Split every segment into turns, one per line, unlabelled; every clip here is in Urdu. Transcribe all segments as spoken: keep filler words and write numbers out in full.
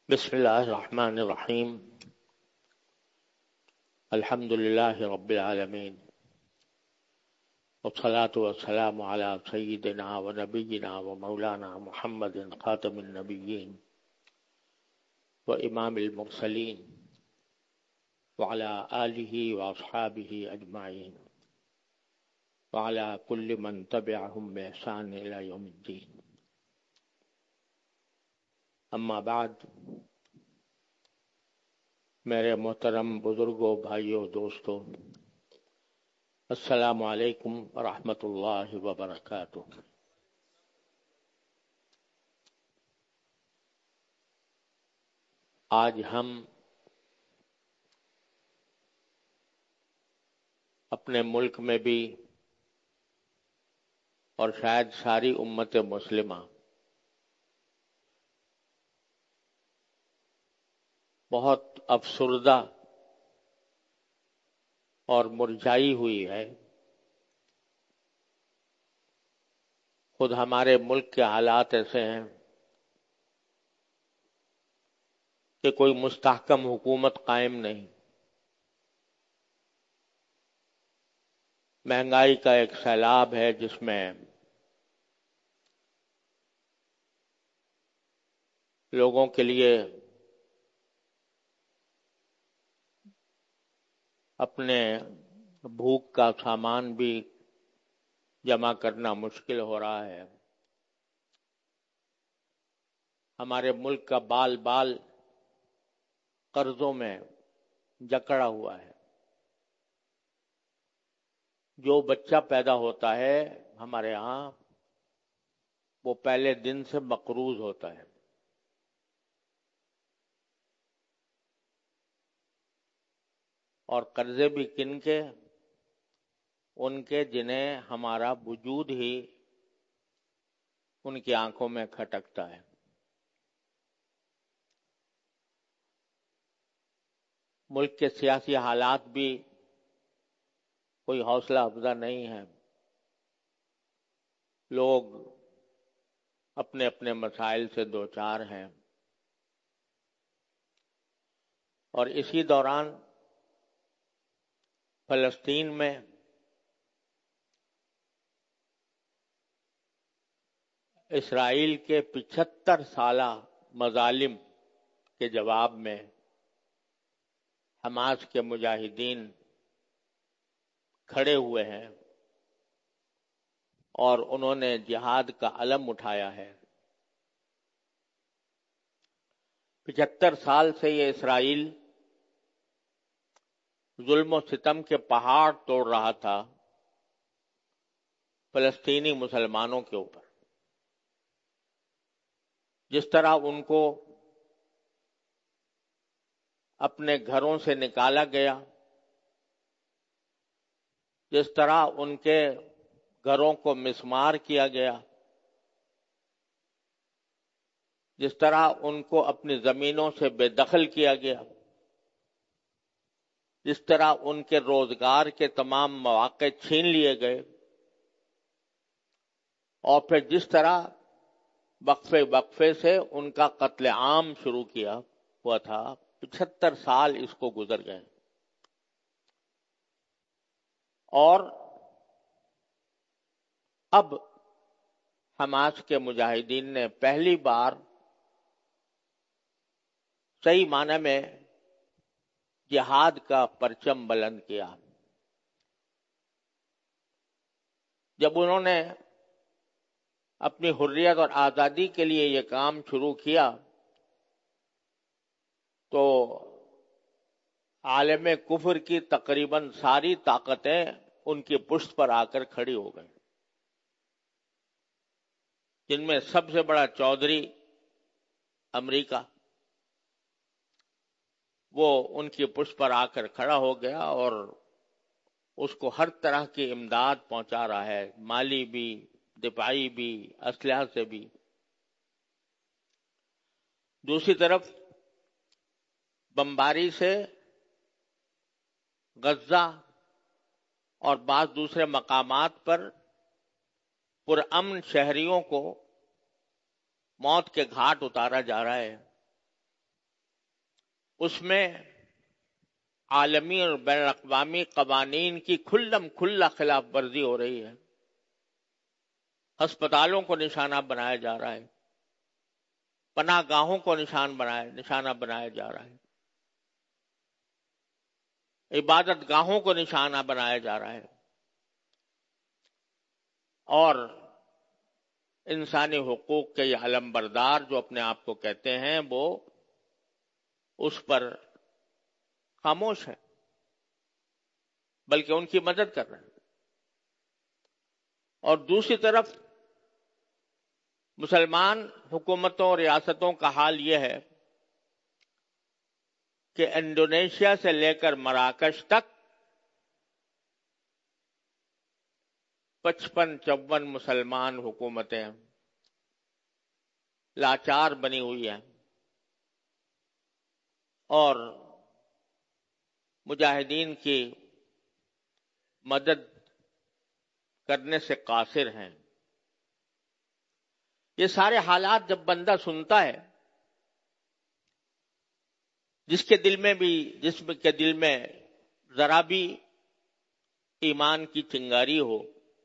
بسم الله الرحمن الرحيم. الحمد لله رب العالمين، والصلاة والسلام على سيدنا ونبينا ومولانا محمد خاتم النبيين وإمام المرسلين وعلى آله وأصحابه أجمعين وعلى كل من تبعهم بإحسان إلى يوم الدين. اما بعد، میرے محترم بزرگوں، بھائیوں، دوستوں، السلام علیکم ورحمۃ اللہ وبرکاتہ۔ آج ہم اپنے ملک میں بھی اور شاید ساری امت مسلمہ بہت افسردہ اور مرجھائی ہوئی ہے۔ خود ہمارے ملک کے حالات ایسے ہیں کہ کوئی مستحکم حکومت قائم نہیں، مہنگائی کا ایک سیلاب ہے جس میں لوگوں کے لیے اپنے بھوک کا سامان بھی جمع کرنا مشکل ہو رہا ہے۔ ہمارے ملک کا بال بال قرضوں میں جکڑا ہوا ہے۔ جو بچہ پیدا ہوتا ہے ہمارے ہاں وہ پہلے دن سے مقروض ہوتا ہے۔ اور قرضے بھی کن کے؟ ان کے جنہیں ہمارا وجود ہی ان کی آنکھوں میں کھٹکتا ہے۔ ملک کے سیاسی حالات بھی کوئی حوصلہ افزا نہیں ہے۔ لوگ اپنے اپنے مسائل سے دوچار ہیں، اور اسی دوران فلسطین میں اسرائیل کے پچہتر سالہ مظالم کے جواب میں حماس کے مجاہدین کھڑے ہوئے ہیں اور انہوں نے جہاد کا علم اٹھایا ہے۔ پچہتر سال سے یہ اسرائیل ظلم و ستم کے پہاڑ توڑ رہا تھا فلسطینی مسلمانوں کے اوپر۔ جس طرح ان کو اپنے گھروں سے نکالا گیا، جس طرح ان کے گھروں کو مسمار کیا گیا، جس طرح ان کو اپنی زمینوں سے بے دخل کیا گیا، جس طرح ان کے روزگار کے تمام مواقع چھین لیے گئے، اور پھر جس طرح وقفے وقفے سے ان کا قتل عام شروع کیا ہوا تھا، پچہتر سال اس کو گزر گئے، اور اب حماس کے مجاہدین نے پہلی بار صحیح معنی میں جہاد کا پرچم بلند کیا۔ جب انہوں نے اپنی حریت اور آزادی کے لیے یہ کام شروع کیا تو عالم کفر کی تقریباً ساری طاقتیں ان کی پشت پر آ کر کھڑی ہو گئیں، جن میں سب سے بڑا چودھری امریکہ، وہ ان کی پشت پر آ کر کھڑا ہو گیا اور اس کو ہر طرح کی امداد پہنچا رہا ہے، مالی بھی، دفاعی بھی، اسلحہ سے بھی۔ دوسری طرف بمباری سے غزہ اور بعض دوسرے مقامات پر پرامن شہریوں کو موت کے گھاٹ اتارا جا رہا ہے۔ اس میں عالمی اور بین الاقوامی قوانین کی کھلم کھلا خلاف ورزی ہو رہی ہے. ہسپتالوں کو نشانہ بنایا جا رہا ہے، پناہ گاہوں کو نشان بنایا نشانہ بنایا جا رہا ہے، عبادت گاہوں کو نشانہ بنایا جا رہا ہے، اور انسانی حقوق کے یہ علم بردار جو اپنے آپ کو کہتے ہیں وہ اس پر خاموش ہیں، بلکہ ان کی مدد کر رہے ہیں. اور دوسری طرف مسلمان حکومتوں اور ریاستوں کا حال یہ ہے کہ انڈونیشیا سے لے کر مراکش تک پچپن چون مسلمان حکومتیں لاچار بنی ہوئی ہیں اور مجاہدین کی مدد کرنے سے قاصر ہیں. یہ سارے حالات جب بندہ سنتا ہے، جس کے دل میں بھی جسم کے دل میں ذرا بھی ایمان کی چنگاری ہو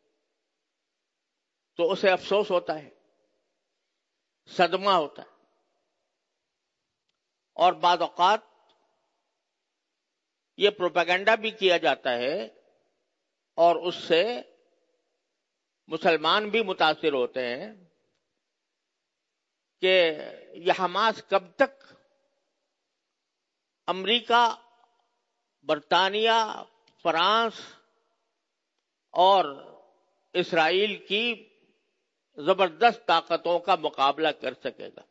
تو اسے افسوس ہوتا ہے، صدمہ ہوتا ہے، اور بعض اوقات یہ پروپیگنڈا بھی کیا جاتا ہے اور اس سے مسلمان بھی متاثر ہوتے ہیں کہ یہ حماس کب تک امریکہ، برطانیہ، فرانس اور اسرائیل کی زبردست طاقتوں کا مقابلہ کر سکے گا.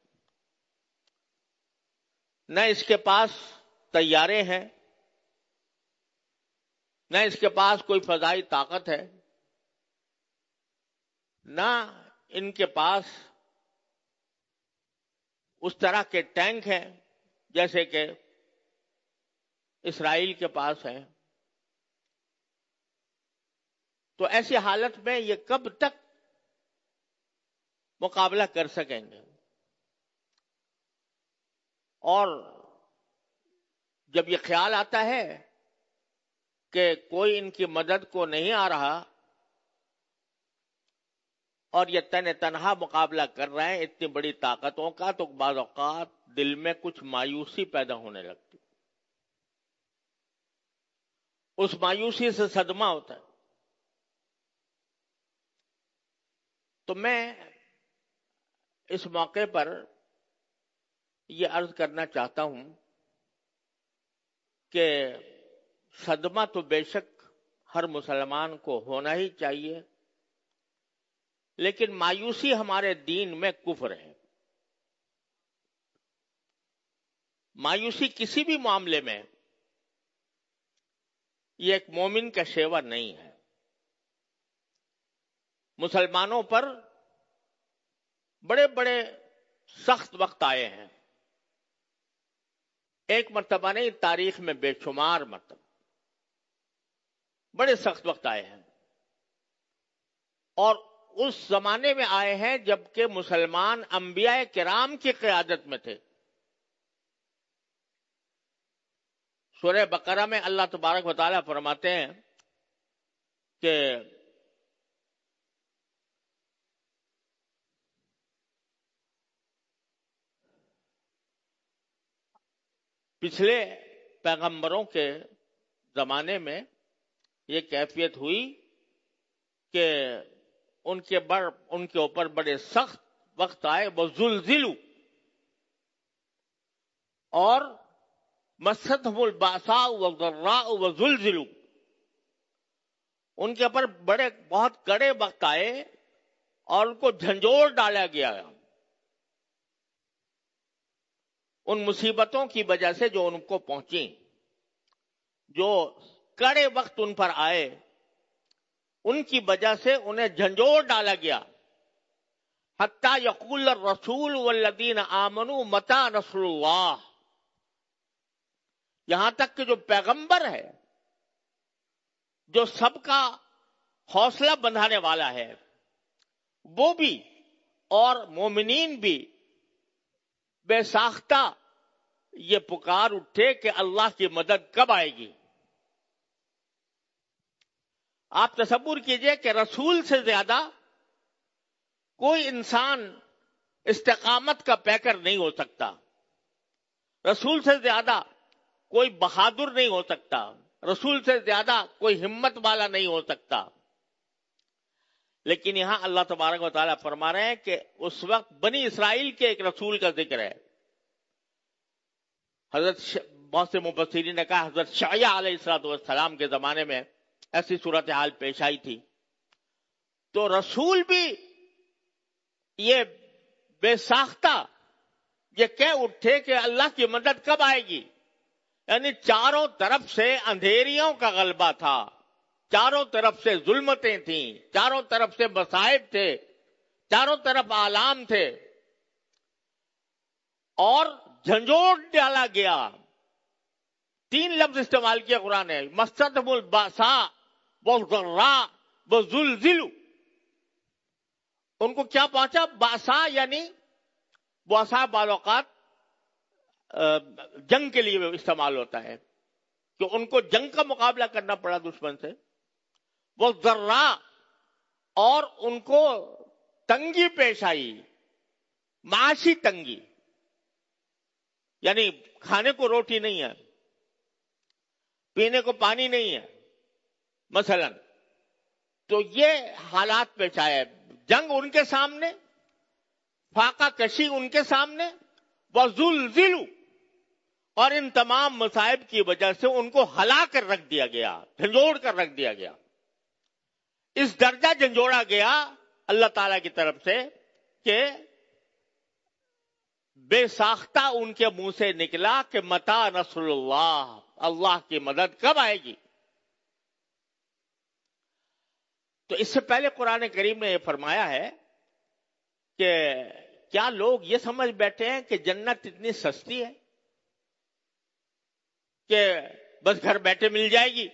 نہ اس کے پاس طیارے ہیں، نہ اس کے پاس کوئی فضائی طاقت ہے، نہ ان کے پاس اس طرح کے ٹینک ہیں جیسے کہ اسرائیل کے پاس ہیں. تو ایسی حالت میں یہ کب تک مقابلہ کر سکیں گے؟ اور جب یہ خیال آتا ہے کہ کوئی ان کی مدد کو نہیں آ رہا اور یہ تن تنہا مقابلہ کر رہے ہیں اتنی بڑی طاقتوں کا، تو بعض اوقات دل میں کچھ مایوسی پیدا ہونے لگتی. اس مایوسی سے صدمہ ہوتا ہے. تو میں اس موقع پر یہ عرض کرنا چاہتا ہوں کہ صدمہ تو بے شک ہر مسلمان کو ہونا ہی چاہیے، لیکن مایوسی ہمارے دین میں کفر ہے. مایوسی کسی بھی معاملے میں یہ ایک مومن کا شیوا نہیں ہے. مسلمانوں پر بڑے بڑے سخت وقت آئے ہیں، ایک مرتبہ نہیں، تاریخ میں بے شمار مرتبہ بڑے سخت وقت آئے ہیں، اور اس زمانے میں آئے ہیں جبکہ مسلمان انبیاء کرام کی قیادت میں تھے. سورہ بقرہ میں اللہ تبارک و تعالیٰ فرماتے ہیں کہ پچھلے پیغمبروں کے زمانے میں یہ کیفیت ہوئی کہ ان کے بڑ ان کے اوپر بڑے سخت وقت آئے، وہ زلزلوا، اور مستهم الباساء والضراء وزلزلوا، ان کے اوپر بڑے بہت کڑے وقت آئے اور ان کو جھنجھوڑ ڈالا گیا ان مصیبتوں کی وجہ سے جو ان کو پہنچی. جو کڑے وقت ان پر آئے ان کی وجہ سے انہیں جھنجھوڑ ڈالا گیا. حتی یقول الرسول والذین آمنوا متی نصر اللہ، یہاں تک کہ جو پیغمبر ہے، جو سب کا حوصلہ بندھانے والا ہے، وہ بھی اور مومنین بھی بے ساختہ یہ پکار اٹھے کہ اللہ کی مدد کب آئے گی. آپ تصور کیجئے کہ رسول سے زیادہ کوئی انسان استقامت کا پیکر نہیں ہو سکتا، رسول سے زیادہ کوئی بہادر نہیں ہو سکتا، رسول سے زیادہ کوئی ہمت والا نہیں ہو سکتا. لیکن یہاں اللہ تبارک و تعالیٰ فرما رہے ہیں کہ اس وقت بنی اسرائیل کے ایک رسول کا ذکر ہے. حضرت ش... بہت سے مفسرین نے کہا حضرت شعیع علیہ الصلوۃ والسلام کے زمانے میں ایسی صورتحال پیش آئی تھی. تو رسول بھی یہ بے ساختہ یہ کہہ اٹھے کہ اللہ کی مدد کب آئے گی. یعنی چاروں طرف سے اندھیریوں کا غلبہ تھا، چاروں طرف سے ظلمتیں تھیں، چاروں طرف سے مصائب تھے، چاروں طرف آلام تھے، اور جھنجھوڑ ڈالا گیا. تین لفظ استعمال کیا قرآن نے، مستهم الباساء والضراء وزلزلوا. ان کو کیا پہنچا؟ باسا یعنی باسا بعض اوقات جنگ کے لیے استعمال ہوتا ہے کہ ان کو جنگ کا مقابلہ کرنا پڑا دشمن سے. وہ ذرا اور ان کو تنگی پیش آئی، معاشی تنگی، یعنی کھانے کو روٹی نہیں ہے، پینے کو پانی نہیں ہے مثلا. تو یہ حالات پیش آئے، جنگ ان کے سامنے، فاقہ کشی ان کے سامنے، وزلزلوا، اور ان تمام مصائب کی وجہ سے ان کو ہلا کر رکھ دیا گیا، جھنجھوڑ کر رکھ دیا گیا. اس درجہ جھنجھوڑا گیا اللہ تعالی کی طرف سے کہ بے ساختہ ان کے منہ سے نکلا کہ متی نصر اللہ، اللہ کی مدد کب آئے گی. تو اس سے پہلے قرآن کریم نے یہ فرمایا ہے کہ کیا لوگ یہ سمجھ بیٹھے ہیں کہ جنت اتنی سستی ہے کہ بس گھر بیٹھے مل جائے گی،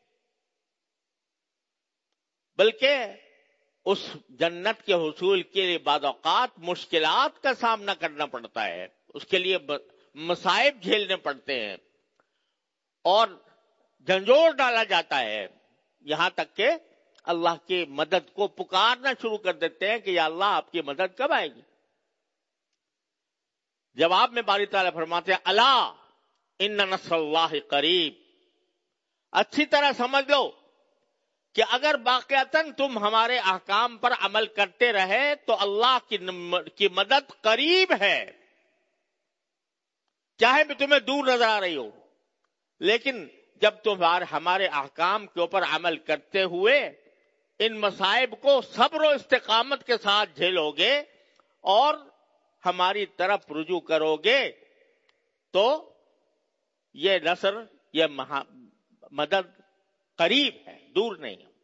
بلکہ اس جنت کے حصول کے لیے بعض اوقات مشکلات کا سامنا کرنا پڑتا ہے، اس کے لیے مصائب جھیلنے پڑتے ہیں اور جھنجھوڑ ڈالا جاتا ہے، یہاں تک کہ اللہ کی مدد کو پکارنا شروع کر دیتے ہیں کہ یا اللہ آپ کی مدد کب آئے گی. جواب میں باری تعالیٰ فرماتے ہیں الا ان نصر اللہ قریب. اچھی طرح سمجھ لو کہ اگر واقعتاً تم ہمارے احکام پر عمل کرتے رہے تو اللہ کی مدد قریب ہے، چاہے بھی تمہیں دور نظر آ رہی ہو، لیکن جب تم ہمارے احکام کے اوپر عمل کرتے ہوئے ان مصائب کو صبر و استقامت کے ساتھ جھیلو گے اور ہماری طرف رجوع کرو گے تو یہ نصر، یہ مدد قریب ہے، دور نہیں ہے.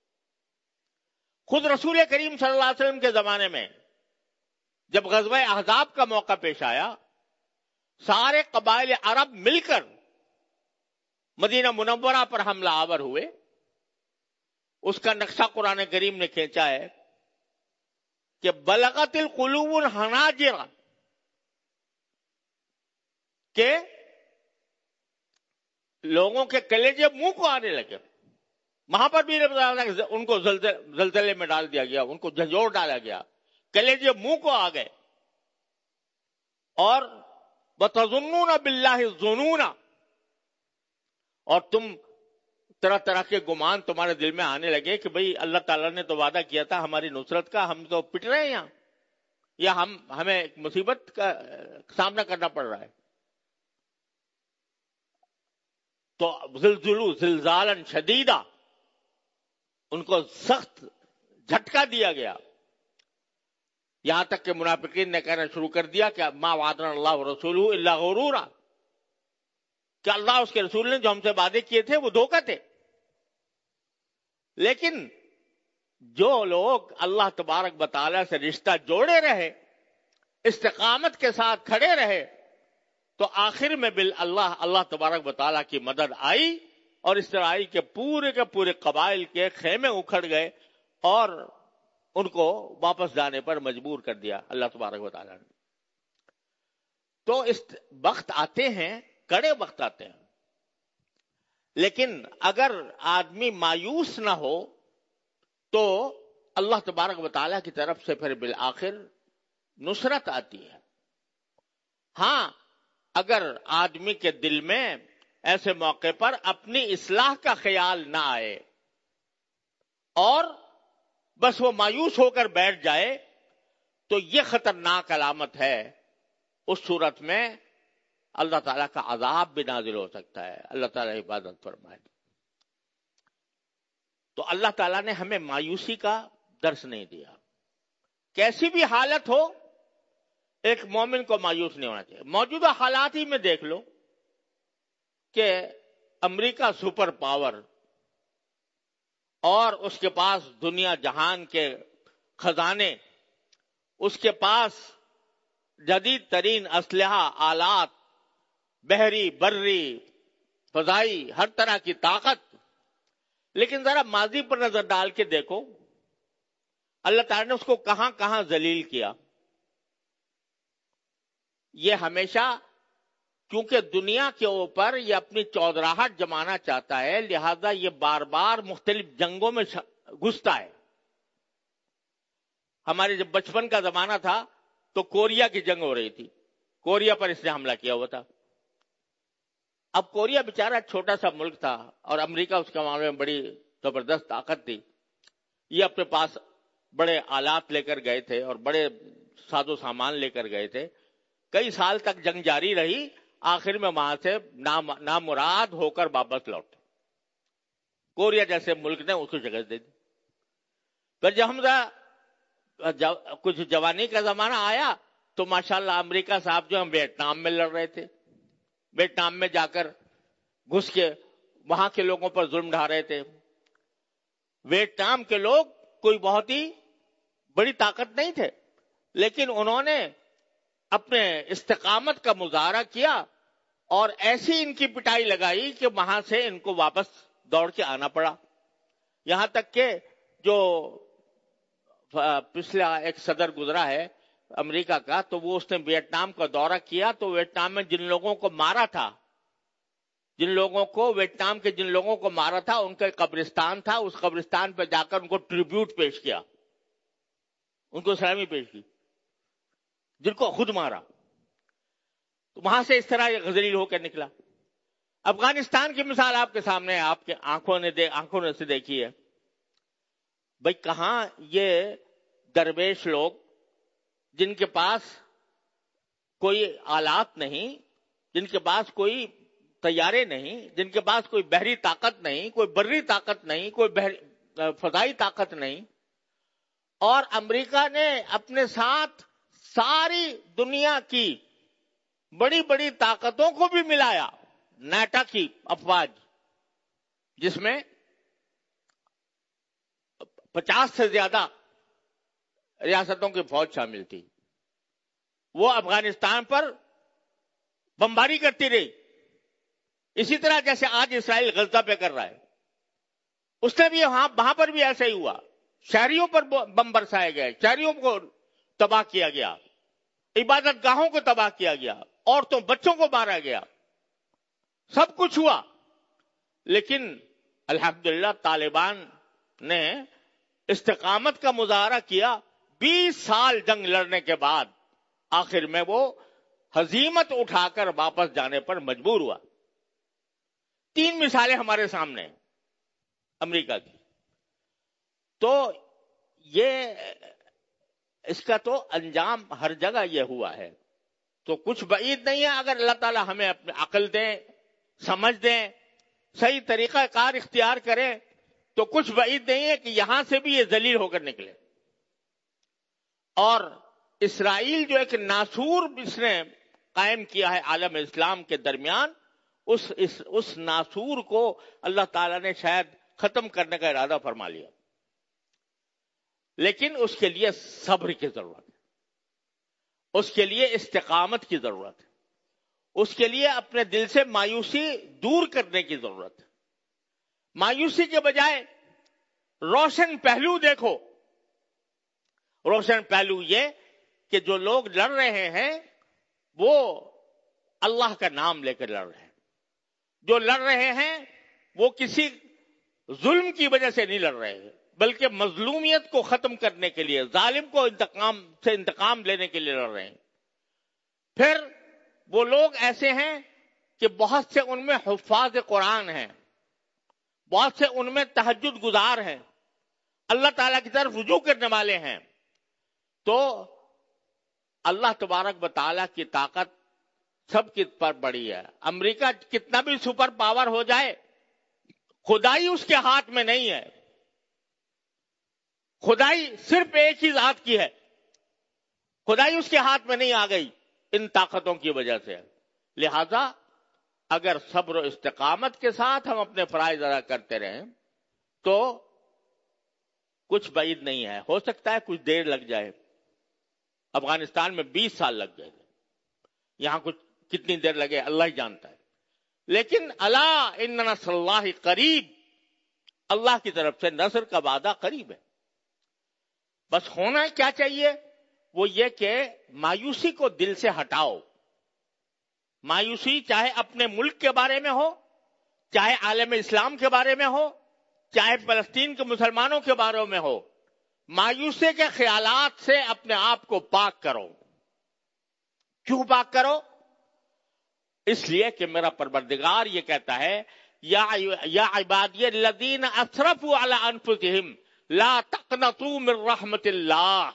خود رسول کریم صلی اللہ علیہ وسلم کے زمانے میں جب غزوہ احزاب کا موقع پیش آیا، سارے قبائل عرب مل کر مدینہ منورہ پر حملہ آور ہوئے. اس کا نقشہ قرآن کریم نے کھینچا ہے کہ بلغت القلوب الحناجر، کہ لوگوں کے کلیجے منہ کو آنے لگے. وہاں پر بھی ان کو زلزلے میں ڈال دیا گیا، ان کو جھنجھوڑ ڈالا گیا، کلیجے منہ کو آ گئے. اور وَتَظُنُّونَ بِاللَّهِ الظُّنُونَ، اور تم طرح طرح کے گمان تمہارے دل میں آنے لگے کہ بھئی اللہ تعالیٰ نے تو وعدہ کیا تھا ہماری نصرت کا، ہم تو پٹ رہے ہیں یہاں، یا ہم ہمیں ایک مصیبت کا سامنا کرنا پڑ رہا ہے. تو زلزلوا زلزالا شدیدا، ان کو سخت جھٹکا دیا گیا، یہاں تک کہ منافقین نے کہنا شروع کر دیا کہ ما وعدنا اللہ ورسولہ الا غرورا، کہ اللہ اس کے رسول نے جو ہم سے وعدے کیے تھے وہ دھوکہ تھے. لیکن جو لوگ اللہ تبارک و تعالی سے رشتہ جوڑے رہے، استقامت کے ساتھ کھڑے رہے، تو آخر میں بال اللہ اللہ تبارک و تعالیٰ کی مدد آئی اور اسرائیل کے پورے کے پورے قبائل کے خیمے اکھڑ گئے اور ان کو واپس جانے پر مجبور کر دیا اللہ تبارک و تعالیٰ نے. تو اس وقت آتے ہیں، کڑے وقت آتے ہیں، لیکن اگر آدمی مایوس نہ ہو تو اللہ تبارک و تعالیٰ کی طرف سے پھر بالآخر نصرت آتی ہے۔ ہاں، اگر آدمی کے دل میں ایسے موقع پر اپنی اصلاح کا خیال نہ آئے اور بس وہ مایوس ہو کر بیٹھ جائے تو یہ خطرناک علامت ہے، اس صورت میں اللہ تعالیٰ کا عذاب بھی نازل ہو سکتا ہے۔ اللہ تعالیٰ حفاظت فرمائے۔ تو اللہ تعالیٰ نے ہمیں مایوسی کا درس نہیں دیا۔ کیسی بھی حالت ہو ایک مومن کو مایوس نہیں ہونا چاہیے۔ موجودہ حالات ہی میں دیکھ لو کہ امریکہ سپر پاور اور اس کے پاس دنیا جہان کے خزانے، اس کے پاس جدید ترین اسلحہ، آلات، بحری، بری، فضائی، ہر طرح کی طاقت، لیکن ذرا ماضی پر نظر ڈال کے دیکھو اللہ تعالیٰ نے اس کو کہاں کہاں ذلیل کیا۔ یہ ہمیشہ کیونکہ دنیا کے اوپر یہ اپنی چودراہٹ جمانا چاہتا ہے، لہذا یہ بار بار مختلف جنگوں میں گھستا ہے۔ ہمارے جب بچپن کا زمانہ تھا تو کوریا کی جنگ ہو رہی تھی، کوریا پر اس نے حملہ کیا ہوا تھا۔ اب کوریا بیچارہ چھوٹا سا ملک تھا اور امریکہ اس کے معاملے میں بڑی زبردست طاقت تھی، یہ اپنے پاس بڑے آلات لے کر گئے تھے اور بڑے ساز و سامان لے کر گئے تھے۔ کئی سال تک جنگ جاری رہی، آخر میں وہاں سے نامراد ہو کر واپس لوٹے۔ کوریا جیسے ملک نے اس کو شکست دے دی۔ پھر جب ہم کچھ جوانی کا زمانہ آیا تو ماشاءاللہ امریکہ صاحب جو ہم ویتنام میں لڑ رہے تھے، ویتنام میں جا کر گھس کے وہاں کے لوگوں پر ظلم ڈھا رہے تھے۔ ویتنام کے لوگ کوئی بہت ہی بڑی طاقت نہیں تھے، لیکن انہوں نے اپنے استقامت کا مظاہرہ کیا اور ایسی ان کی پٹائی لگائی کہ وہاں سے ان کو واپس دوڑ کے آنا پڑا۔ یہاں تک کہ جو پچھلا ایک صدر گزرا ہے امریکہ کا، تو وہ اس نے ویتنام کا دورہ کیا تو ویتنام میں جن لوگوں کو مارا تھا، جن لوگوں کو ویتنام کے جن لوگوں کو مارا تھا ان کا قبرستان تھا، اس قبرستان پہ جا کر ان کو ٹریبیوٹ پیش کیا، ان کو سلامی پیش کی، جن کو خود مارا۔ تو وہاں سے اس طرح یہ ذلیل ہو کر نکلا۔ افغانستان کی مثال آپ کے سامنے، آپ کے آنکھوں نے دے آنکھوں نے سے دیکھی ہے۔ بھائی کہاں یہ درویش لوگ جن کے پاس کوئی آلات نہیں، جن کے پاس کوئی طیارے نہیں، جن کے پاس کوئی بحری طاقت نہیں، کوئی بری طاقت نہیں، کوئی بحری فضائی طاقت نہیں، اور امریکہ نے اپنے ساتھ ساری دنیا کی بڑی بڑی طاقتوں کو بھی ملایا، نیٹو کی افواج جس میں پچاس سے زیادہ ریاستوں کی فوج شامل تھی، وہ افغانستان پر بمباری کرتی رہی، اسی طرح جیسے آج اسرائیل غزہ پہ کر رہا ہے۔ اس نے بھی وہاں وہاں پر بھی ایسا ہی ہوا، شہریوں پر بم برسائے گئے، شہریوں کو تباہ کیا گیا، عبادت گاہوں کو تباہ کیا گیا، عورتوں بچوں کو مارا گیا، سب کچھ ہوا۔ لیکن الحمدللہ طالبان نے استقامت کا مظاہرہ کیا، بیس سال جنگ لڑنے کے بعد آخر میں وہ ہزیمت اٹھا کر واپس جانے پر مجبور ہوا۔ تین مثالیں ہمارے سامنے ہیں امریکہ کی۔ تو یہ اس کا تو انجام ہر جگہ یہ ہوا ہے، تو کچھ بعید نہیں ہے اگر اللہ تعالی ہمیں اپنی عقل دیں، سمجھ دیں، صحیح طریقہ کار اختیار کریں، تو کچھ بعید نہیں ہے کہ یہاں سے بھی یہ ذلیل ہو کر نکلے۔ اور اسرائیل جو ایک ناسور اس نے قائم کیا ہے عالم اسلام کے درمیان، اس اس اس ناسور کو اللہ تعالیٰ نے شاید ختم کرنے کا ارادہ فرما لیا، لیکن اس کے لیے صبر کی ضرورت ہے، اس کے لیے استقامت کی ضرورت ہے، اس کے لیے اپنے دل سے مایوسی دور کرنے کی ضرورت ہے۔ مایوسی کے بجائے روشن پہلو دیکھو۔ روشن پہلو یہ کہ جو لوگ لڑ رہے ہیں وہ اللہ کا نام لے کر لڑ رہے ہیں. جو لڑ رہے ہیں وہ کسی ظلم کی وجہ سے نہیں لڑ رہے ہیں، بلکہ مظلومیت کو ختم کرنے کے لیے، ظالم کو انتقام سے انتقام لینے کے لیے لڑ رہے ہیں. پھر وہ لوگ ایسے ہیں کہ بہت سے ان میں حفاظ قرآن ہیں، بہت سے ان میں تہجد گزار ہیں، اللہ تعالیٰ کی طرف رجوع کرنے والے ہیں. تو اللہ تبارک و تعالیٰ کی طاقت سب کی پر بڑی ہے. امریکہ کتنا بھی سپر پاور ہو جائے، خدائی اس کے ہاتھ میں نہیں ہے. خدائی صرف ایک ہی ذات کی ہے، خدائی اس کے ہاتھ میں نہیں آ گئی ان طاقتوں کی وجہ سے. لہذا اگر صبر و استقامت کے ساتھ ہم اپنے فرائض ادا کرتے رہیں تو کچھ بعید نہیں ہے. ہو سکتا ہے کچھ دیر لگ جائے، افغانستان میں بیس سال لگ گئے، یہاں کچھ کتنی دیر لگے اللہ ہی جانتا ہے. لیکن الا ان نصر اللہ قریب، اللہ کی طرف سے نصر کا وعدہ قریب ہے. بس ہونا کیا چاہیے؟ وہ یہ کہ مایوسی کو دل سے ہٹاؤ. مایوسی چاہے اپنے ملک کے بارے میں ہو، چاہے عالم اسلام کے بارے میں ہو، چاہے فلسطین کے مسلمانوں کے بارے میں ہو، مایوسی کے خیالات سے اپنے آپ کو پاک کرو. کیوں پاک کرو؟ اس لیے کہ میرا پروردگار یہ کہتا ہے یا یا عبادی الذین اسرفوا علی انفسہم لا تقنطوا من رحمت اللہ.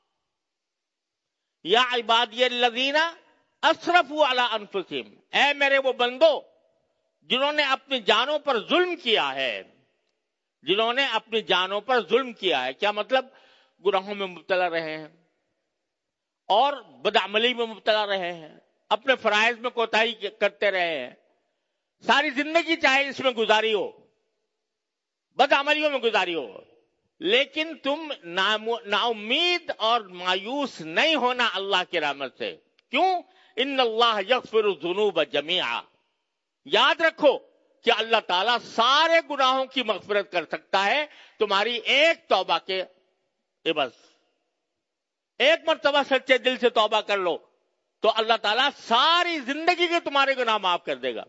یا عبادی الذین اسرفوا علی انفسہم، اے میرے وہ بندو جنہوں نے اپنی جانوں پر ظلم کیا ہے، جنہوں نے اپنی جانوں پر ظلم کیا ہے. کیا مطلب؟ گناہوں میں مبتلا رہے ہیں اور بدعملی میں مبتلا رہے ہیں، اپنے فرائض میں کوتاہی کرتے رہے ہیں، ساری زندگی چاہے اس میں گزاری ہو، بدعملیوں میں گزاری ہو، لیکن تم نا امید اور مایوس نہیں ہونا اللہ کی رحمت سے. کیوں؟ ان اللہ یغفر الذنوب جمیعا. یاد رکھو کہ اللہ تعالیٰ سارے گناہوں کی مغفرت کر سکتا ہے تمہاری ایک توبہ کے عوض. ایک مرتبہ سچے دل سے توبہ کر لو تو اللہ تعالیٰ ساری زندگی کے تمہارے گناہ معاف کر دے گا.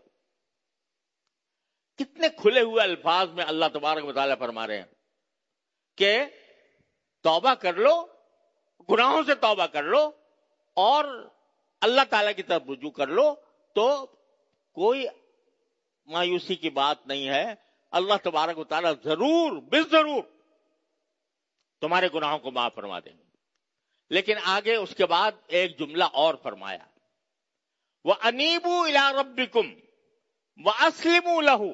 کتنے کھلے ہوئے الفاظ میں اللہ تبارک و تعالیٰ فرما رہے ہیں کہ توبہ کر لو، گناہوں سے توبہ کر لو اور اللہ تعالیٰ کی طرف رجوع کر لو تو کوئی مایوسی کی بات نہیں ہے. اللہ تبارک و تعالیٰ ضرور بالضرور تمہارے گناہوں کو معاف فرما دیں گے. لیکن آگے اس کے بعد ایک جملہ اور فرمایا، وَأَنِيبُوا إِلَىٰ رَبِّكُمْ وَأَسْلِمُوا لَهُ.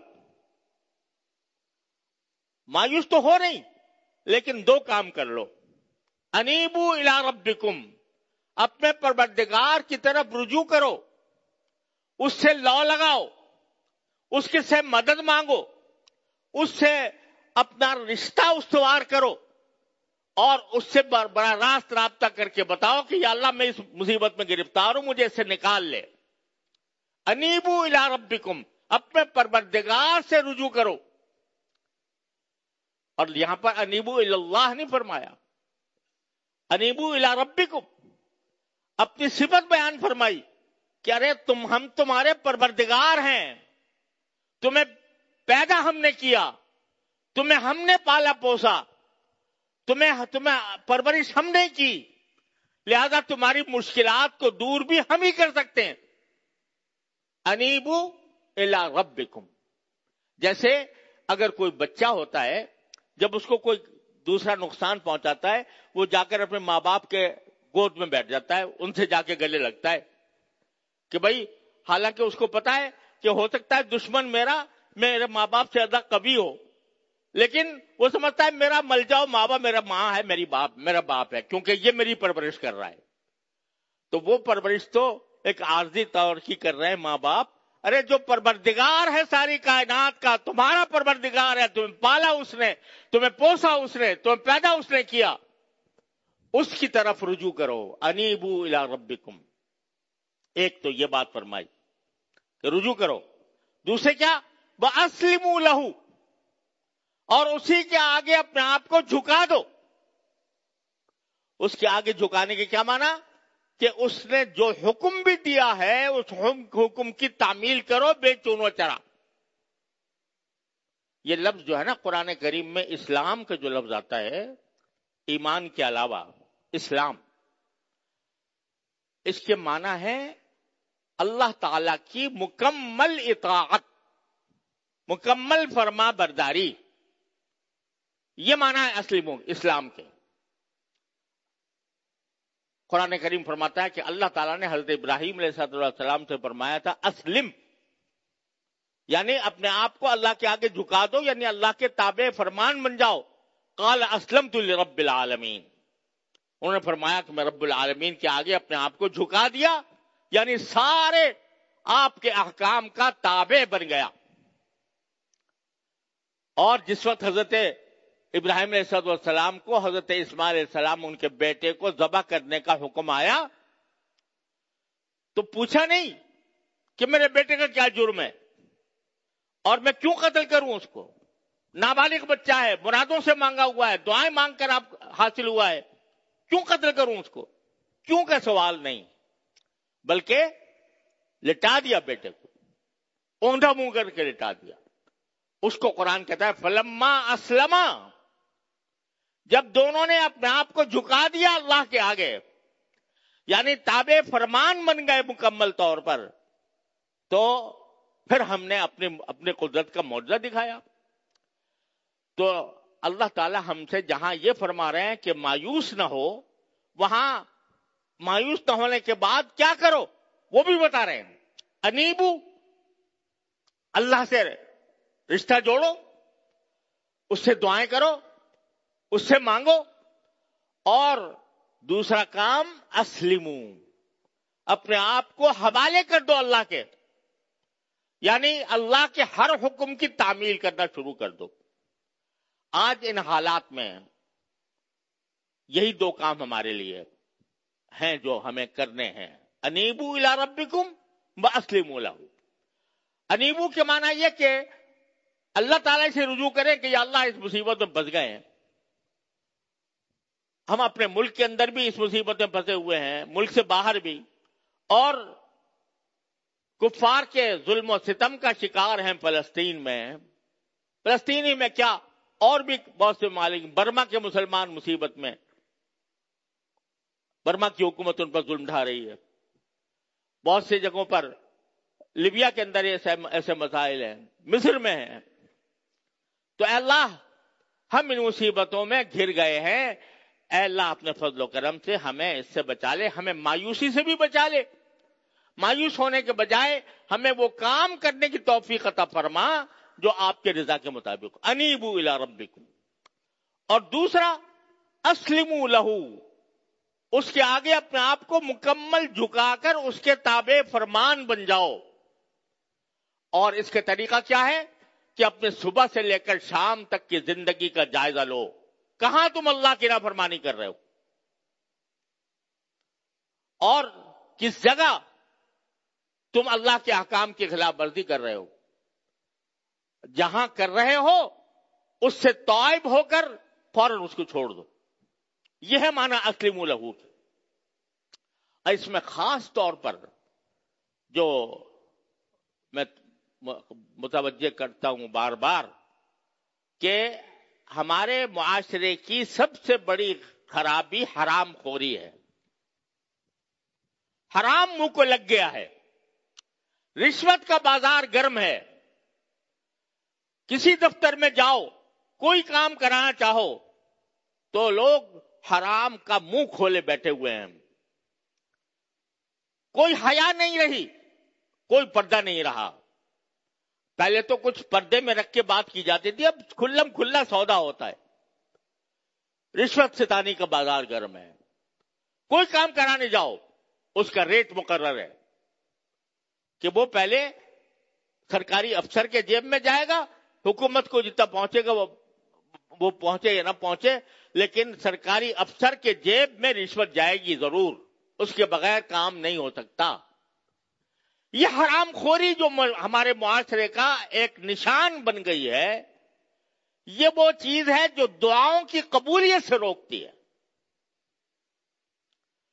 مایوس تو ہو نہیں، لیکن دو کام کر لو. انیبوا الی ربکم، اپنے پروردگار کی طرف رجوع کرو، اس سے لو لگاؤ، اس کے سے مدد مانگو، اس سے اپنا رشتہ استوار کرو اور اس سے بڑا راست رابطہ کر کے بتاؤ کہ یا اللہ میں اس مصیبت میں گرفتار ہوں، مجھے اس سے نکال لے. انیبوا الی ربکم، اپنے پروردگار سے رجوع کرو. اور یہاں پر انیبوا الی اللہ نہیں فرمایا، انیبوا الی ربکم، اپنی صفت بیان فرمائی کہ ارے تم ہم تمہارے پروردگار ہیں، تمہیں پیدا ہم نے کیا، تمہیں ہم نے پالا پوسا، تمہیں تمہیں پرورش ہم نے کی، لہذا تمہاری مشکلات کو دور بھی ہم ہی کر سکتے ہیں. انیبوا الی ربکم. جیسے اگر کوئی بچہ ہوتا ہے، جب اس کو کوئی دوسرا نقصان پہنچاتا ہے وہ جا کر اپنے ماں باپ کے گود میں بیٹھ جاتا ہے، ان سے جا کے گلے لگتا ہے کہ بھائی، حالانکہ اس کو پتا ہے کہ ہو سکتا ہے دشمن میرا میرے ماں باپ سے زیادہ قوی ہو، لیکن وہ سمجھتا ہے میرا مل جاؤ ماں باپ، میرا ماں ہے، میری باپ میرا باپ ہے، کیونکہ یہ میری پرورش کر رہا ہے. تو وہ پرورش تو ایک عارضی طور کی کر رہے ہیں ماں باپ. ارے جو پروردگار ہے ساری کائنات کا، تمہارا پروردگار ہے، تمہیں پالا اس نے، تمہیں پوسا اس نے، تمہیں پیدا اس نے کیا، اس کی طرف رجوع کرو. انیبوا الی ربکم. ایک تو یہ بات فرمائی کہ رجوع کرو. دوسرے کیا؟ وَأَسْلِمُوا لَهُ، اور اسی کے آگے اپنے آپ کو جھکا دو. اس کے آگے جھکانے کے کیا معنی؟ کہ اس نے جو حکم بھی دیا ہے اس حکم کی تعمیل کرو بے چون و چرا. یہ لفظ جو ہے نا قرآن کریم میں اسلام کا جو لفظ آتا ہے، ایمان کے علاوہ اسلام، اس کے معنی ہے اللہ تعالی کی مکمل اطاعت، مکمل فرما برداری. یہ معنی ہے اصلی اسلام کے. قرآن کریم فرماتا ہے کہ اللہ تعالیٰ نے حضرت ابراہیم علیہ السلام سے فرمایا تھا اسلم، یعنی اپنے آپ کو اللہ کے آگے جھکا دو، یعنی اللہ کے تابع فرمان بن جاؤ. قال اسلمت لرب العالمین، انہوں نے فرمایا کہ میں رب العالمین کے آگے اپنے آپ کو جھکا دیا، یعنی سارے آپ کے احکام کا تابع بن گیا. اور جس وقت حضرت ابراہیم علیہ السلام کو حضرت اسماعیل علیہ السلام ان کے بیٹے کو ذبح کرنے کا حکم آیا تو پوچھا نہیں کہ میرے بیٹے کا کیا جرم ہے اور میں کیوں قتل کروں اس کو، نابالغ بچہ ہے، مرادوں سے مانگا ہوا ہے، دعائیں مانگ کر آپ حاصل ہوا ہے، کیوں قتل کروں اس کو، کیوں کا سوال نہیں، بلکہ لٹا دیا بیٹے کو، اونڈا منہ کر کے لٹا دیا. اس کو قرآن کہتا ہے فلما اسلما، جب دونوں نے اپنے آپ کو جھکا دیا اللہ کے آگے، یعنی تابع فرمان بن گئے مکمل طور پر، تو پھر ہم نے اپنے اپنے قدرت کا معجزہ دکھایا. تو اللہ تعالی ہم سے جہاں یہ فرما رہے ہیں کہ مایوس نہ ہو، وہاں مایوس نہ ہونے کے بعد کیا کرو وہ بھی بتا رہے ہیں. انیبو، اللہ سے رشتہ جوڑو، اس سے دعائیں کرو، اس سے مانگو. اور دوسرا کام اسلمو، اپنے آپ کو حوالے کر دو اللہ کے، یعنی اللہ کے ہر حکم کی تعمیل کرنا شروع کر دو. آج ان حالات میں یہی دو کام ہمارے لیے ہیں جو ہمیں کرنے ہیں. انیبو الی ربکم واسلموا لہ. انیبو کے معنی یہ کہ اللہ تعالیٰ سے رجوع کریں کہ یا اللہ اس مصیبت میں پھنس گئے ہیں، ہم اپنے ملک کے اندر بھی اس مصیبت میں پھنسے ہوئے ہیں، ملک سے باہر بھی، اور کفار کے ظلم و ستم کا شکار ہیں فلسطین میں. فلسطینی میں کیا، اور بھی بہت سے ممالک، برما کے مسلمان مصیبت میں، برما کی حکومت ان پر ظلم ڈھا رہی ہے. بہت سی جگہوں پر، لیبیا کے اندر ایسے ایسے مسائل ہیں، مصر میں ہیں. تو اے اللہ ہم ان مصیبتوں میں گر گئے ہیں، اے اللہ اپنے فضل و کرم سے ہمیں اس سے بچا لے، ہمیں مایوسی سے بھی بچا لے. مایوس ہونے کے بجائے ہمیں وہ کام کرنے کی توفیق عطا فرما جو آپ کے رضا کے مطابق. انیبو الی ربکم. اور دوسرا اسلموا لہ، اس کے آگے اپنے آپ کو مکمل جھکا کر اس کے تابع فرمان بن جاؤ. اور اس کے طریقہ کیا ہے کہ اپنے صبح سے لے کر شام تک کی زندگی کا جائزہ لو، کہاں تم اللہ کی نافرمانی کر رہے ہو اور کس جگہ تم اللہ کے احکام کی خلاف ورزی کر رہے ہو. جہاں کر رہے ہو اس سے طائب ہو کر فوراً اس کو چھوڑ دو. یہ ہے معنی اسلموا لہ. اور اس میں خاص طور پر جو میں متوجہ کرتا ہوں بار بار کہ ہمارے معاشرے کی سب سے بڑی خرابی حرام خوری ہے. حرام منہ کو لگ گیا ہے، رشوت کا بازار گرم ہے. کسی دفتر میں جاؤ، کوئی کام کرانا چاہو تو لوگ حرام کا منہ کھولے بیٹھے ہوئے ہیں. کوئی حیا نہیں رہی، کوئی پردہ نہیں رہا. پہلے تو کچھ پردے میں رکھ کے بات کی جاتی تھی، اب کھلم کھلا سودا ہوتا ہے. رشوت ستانی کا بازار گرم ہے. کوئی کام کرانے جاؤ اس کا ریٹ مقرر ہے کہ وہ پہلے سرکاری افسر کے جیب میں جائے گا، حکومت کو جتنا پہنچے گا وہ وہ پہنچے یا نہ پہنچے، لیکن سرکاری افسر کے جیب میں رشوت جائے گی ضرور، اس کے بغیر کام نہیں ہو سکتا. یہ حرام خوری جو ہمارے معاشرے کا ایک نشان بن گئی ہے، یہ وہ چیز ہے جو دعاؤں کی قبولیت سے روکتی ہے.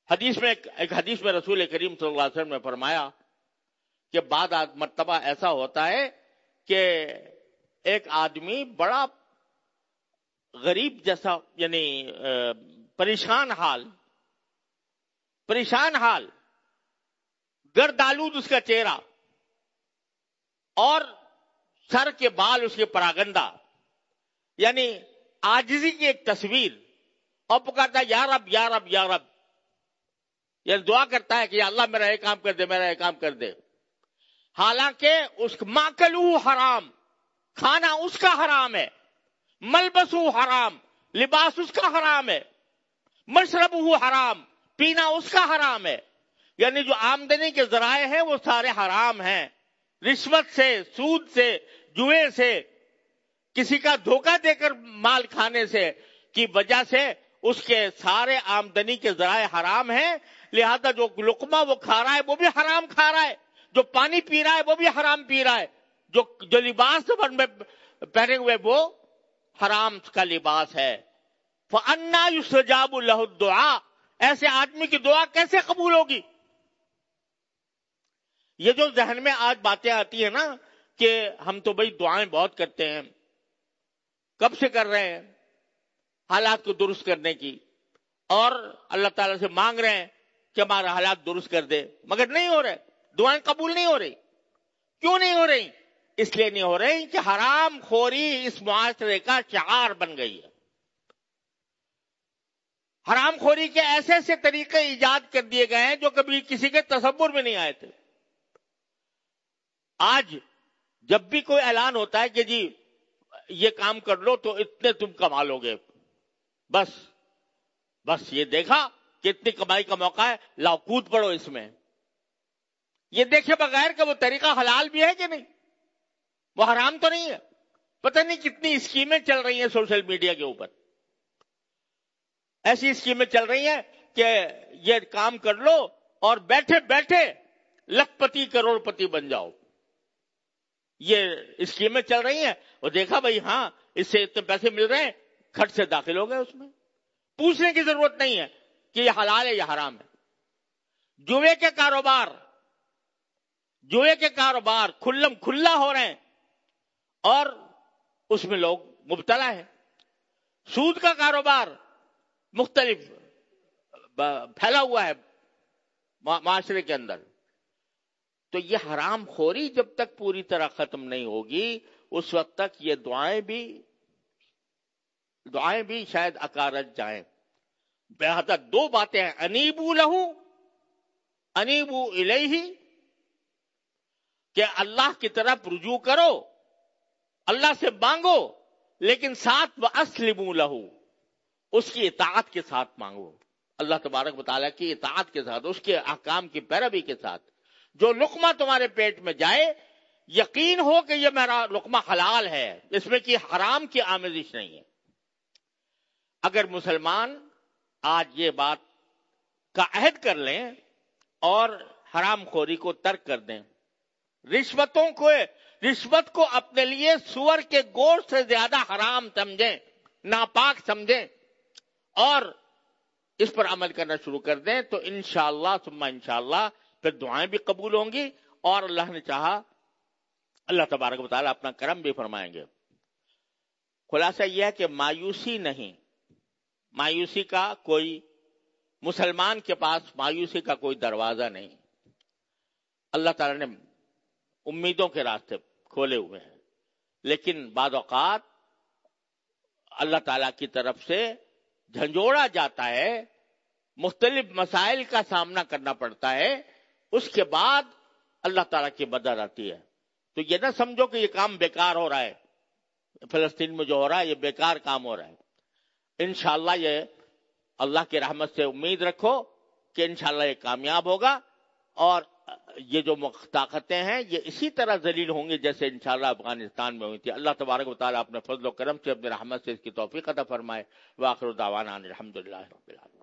حدیث میں ایک حدیث میں رسول کریم صلی اللہ علیہ وسلم نے فرمایا کہ بعد مرتبہ ایسا ہوتا ہے کہ ایک آدمی بڑا غریب جیسا، یعنی پریشان حال پریشان حال گردآلود اس کا چہرہ اور سر کے بال اس کے پراگندہ، یعنی عاجزی کی ایک تصویر، اور پکارتا ہے یا رب یا رب یا رب، یعنی دعا کرتا ہے کہ یا اللہ میرا یہ کام کر دے، میرا یہ کام کر دے، حالانکہ اس ماکلو حرام، کھانا اس کا حرام ہے، ملبسو حرام، لباس اس کا حرام ہے، مشربہ حرام، پینا اس کا حرام ہے، یعنی جو آمدنی کے ذرائع ہیں وہ سارے حرام ہیں، رشوت سے، سود سے، جوئے سے، کسی کا دھوکہ دے کر مال کھانے سے کی وجہ سے اس کے سارے آمدنی کے ذرائع حرام ہیں، لہذا جو لقمہ وہ کھا رہا ہے وہ بھی حرام کھا رہا ہے، جو پانی پی رہا ہے وہ بھی حرام پی رہا ہے، جو جو لباس میں پہنے ہوئے وہ حرام کا لباس ہے۔ فَأَنَّا يُسْتَجَابُ لَهُ الدُّعَاء، ایسے آدمی کی دعا کیسے قبول ہوگی؟ یہ جو ذہن میں آج باتیں آتی ہیں نا کہ ہم تو بھائی دعائیں بہت کرتے ہیں، کب سے کر رہے ہیں حالات کو درست کرنے کی، اور اللہ تعالیٰ سے مانگ رہے ہیں کہ ہمارا حالات درست کر دے، مگر نہیں ہو رہے، دعائیں قبول نہیں ہو رہی۔ کیوں نہیں ہو رہی؟ اس لیے نہیں ہو رہی کہ حرام خوری اس معاشرے کا شعار بن گئی ہے۔ حرام خوری کے ایسے ایسے طریقے ایجاد کر دیے گئے ہیں جو کبھی کسی کے تصور میں نہیں آئے تھے۔ آج جب بھی کوئی اعلان ہوتا ہے کہ جی یہ کام کر لو تو اتنے تم کما لو گے، بس بس یہ دیکھا کہ اتنی کمائی کا موقع ہے، لاؤ کود پڑو اس میں، یہ دیکھے بغیر کہ وہ طریقہ حلال بھی ہے کہ نہیں، وہ حرام تو نہیں ہے۔ پتہ نہیں کتنی اسکیمیں چل رہی ہیں سوشل میڈیا کے اوپر، ایسی اسکیمیں چل رہی ہیں کہ یہ کام کر لو اور بیٹھے بیٹھے لکھ پتی کروڑ پتی بن جاؤ، یہ اسکیمیں چل رہی ہیں۔ اور دیکھا بھائی ہاں اس سے اتنے پیسے مل رہے ہیں، کھٹ سے داخل ہو گئے، اس میں پوچھنے کی ضرورت نہیں ہے کہ یہ حلال ہے یا حرام ہے۔ جوئے کے کاروبار جوئے کے کاروبار کھلم کھلا ہو رہے ہیں اور اس میں لوگ مبتلا ہیں۔ سود کا کاروبار مختلف پھیلا ہوا ہے معاشرے کے اندر۔ تو یہ حرام خوری جب تک پوری طرح ختم نہیں ہوگی اس وقت تک یہ دعائیں بھی دعائیں بھی شاید اکارت جائیں۔ بہتر دو باتیں ہیں، انیبو لہو انیبو الیہ، کہ اللہ کی طرف رجوع کرو، اللہ سے مانگو، لیکن ساتھ واسلموا لہو، اس کی اطاعت کے ساتھ مانگو، اللہ تبارک و تعالیٰ کی اطاعت کے ساتھ، اس کے احکام کی پیروی کے ساتھ۔ جو لقمہ تمہارے پیٹ میں جائے یقین ہو کہ یہ میرا لقمہ حلال ہے، اس میں کی حرام کی آمیزش نہیں ہے۔ اگر مسلمان آج یہ بات کا عہد کر لیں اور حرام خوری کو ترک کر دیں، رشوتوں کو رشوت کو اپنے لیے سور کے گوشت سے زیادہ حرام سمجھیں، ناپاک سمجھیں، اور اس پر عمل کرنا شروع کر دیں تو انشاءاللہ ثم انشاءاللہ پھر دعائیں بھی قبول ہوں گی، اور اللہ نے چاہا اللہ تبارک و تعالیٰ اپنا کرم بھی فرمائیں گے۔ خلاصہ یہ ہے کہ مایوسی نہیں، مایوسی کا کوئی مسلمان کے پاس مایوسی کا کوئی دروازہ نہیں۔ اللہ تعالیٰ نے امیدوں کے راستے کھولے ہوئے ہیں، لیکن بعض اوقات اللہ تعالیٰ کی طرف سے جھنجھوڑا جاتا ہے، مختلف مسائل کا سامنا کرنا پڑتا ہے، اس کے بعد اللہ تعالیٰ کی مدد آتی ہے۔ تو یہ نہ سمجھو کہ یہ کام بیکار ہو رہا ہے، فلسطین میں جو ہو رہا ہے یہ بیکار کام ہو رہا ہے۔ انشاءاللہ یہ اللہ کی رحمت سے امید رکھو کہ انشاءاللہ یہ کامیاب ہوگا، اور یہ جو طاقتیں ہیں یہ اسی طرح ذلیل ہوں گی جیسے انشاءاللہ افغانستان میں ہوئی تھی۔ اللہ تبارک و تعالیٰ اپنے فضل و کرم سے اپنے رحمت سے اس کی توفیق عطا فرمائے۔ وآخر دعوانا الحمدللہ رب العالمین۔